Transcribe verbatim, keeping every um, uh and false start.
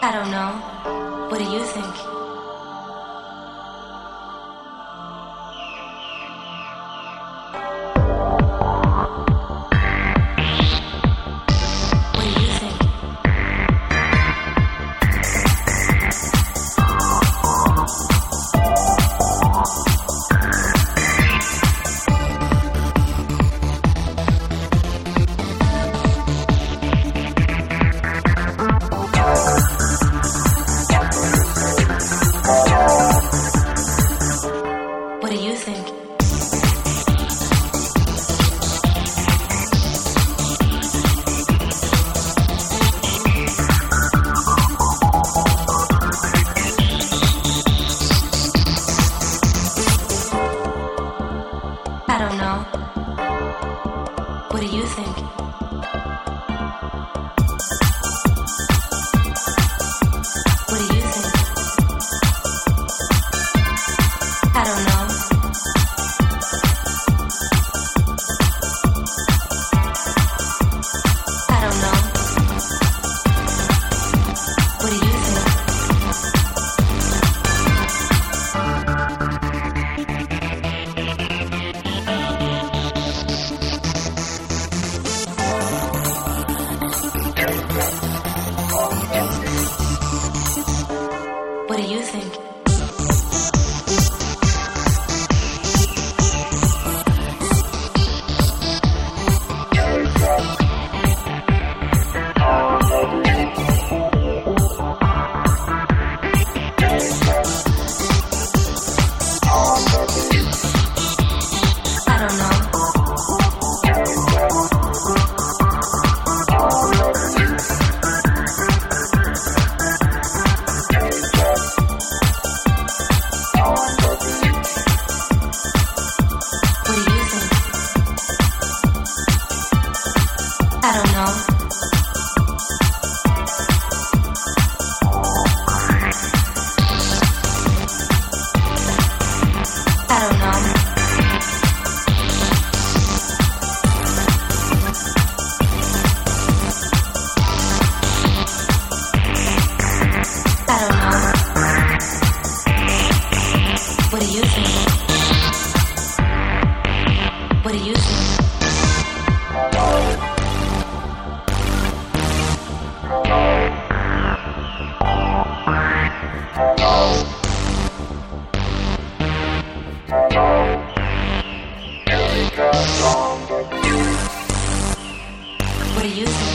I don't know. What do you think? I don't know. What do you think? What do you think? I don't know. I don't know. What do you think? What do you think? I don't know. I don't know. I don't know. I don't know. What do you think? What do you think? What do you think?